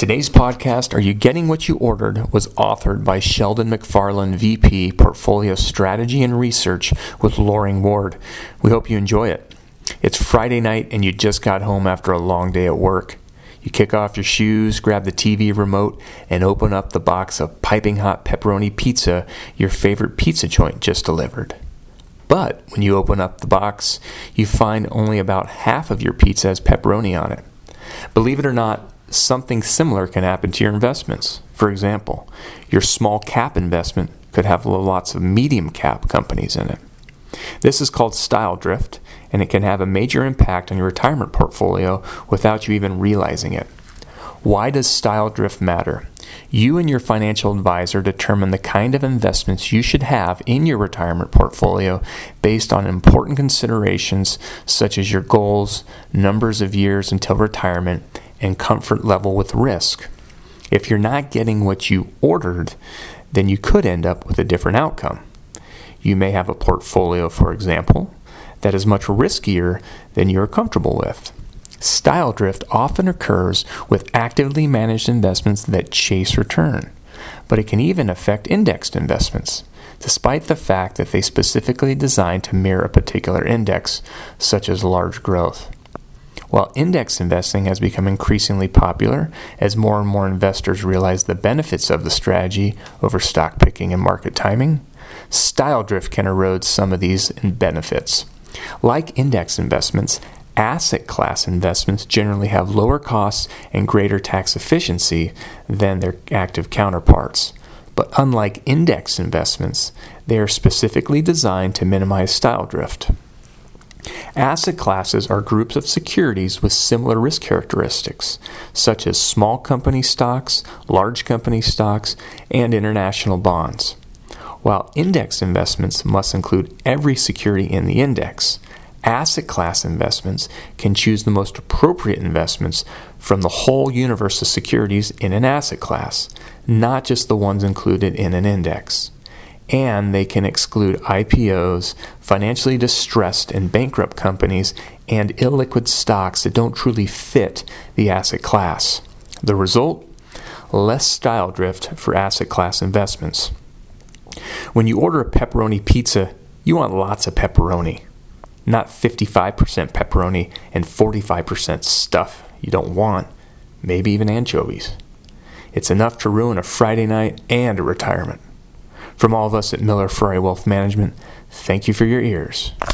Today's podcast, Are You Getting What You Ordered?, was authored by Sheldon McFarland, VP, Portfolio Strategy and Research with Loring Ward. We hope you enjoy it. It's Friday night and you just got home after a long day at work. You kick off your shoes, grab the TV remote, and open up the box of piping hot pepperoni pizza your favorite pizza joint just delivered. But when you open up the box, you find only about half of your pizza has pepperoni on it. Believe it or not, something similar can happen to your investments. For example, your small cap investment could have lots of medium cap companies in it. This is called style drift, and it can have a major impact on your retirement portfolio without you even realizing it. Why does style drift matter? You and your financial advisor determine the kind of investments you should have in your retirement portfolio based on important considerations such as your goals, numbers of years until retirement, and comfort level with risk. If you're not getting what you ordered, then you could end up with a different outcome. You may have a portfolio, for example, that is much riskier than you're comfortable with. Style drift often occurs with actively managed investments that chase return, but it can even affect indexed investments, despite the fact that they specifically designed to mirror a particular index, such as large growth. While index investing has become increasingly popular as more and more investors realize the benefits of the strategy over stock picking and market timing, style drift can erode some of these benefits. Like index investments, asset class investments generally have lower costs and greater tax efficiency than their active counterparts. But unlike index investments, they are specifically designed to minimize style drift. Asset classes are groups of securities with similar risk characteristics, such as small company stocks, large company stocks, and international bonds. While index investments must include every security in the index, asset class investments can choose the most appropriate investments from the whole universe of securities in an asset class, not just the ones included in an index. And they can exclude IPOs, financially distressed and bankrupt companies, and illiquid stocks that don't truly fit the asset class. The result? Less style drift for asset class investments. When you order a pepperoni pizza, you want lots of pepperoni, not 55% pepperoni and 45% stuff you don't want, maybe even anchovies. It's enough to ruin a Friday night and a retirement. From all of us at Miller Ferrari Wealth Management, thank you for your ears.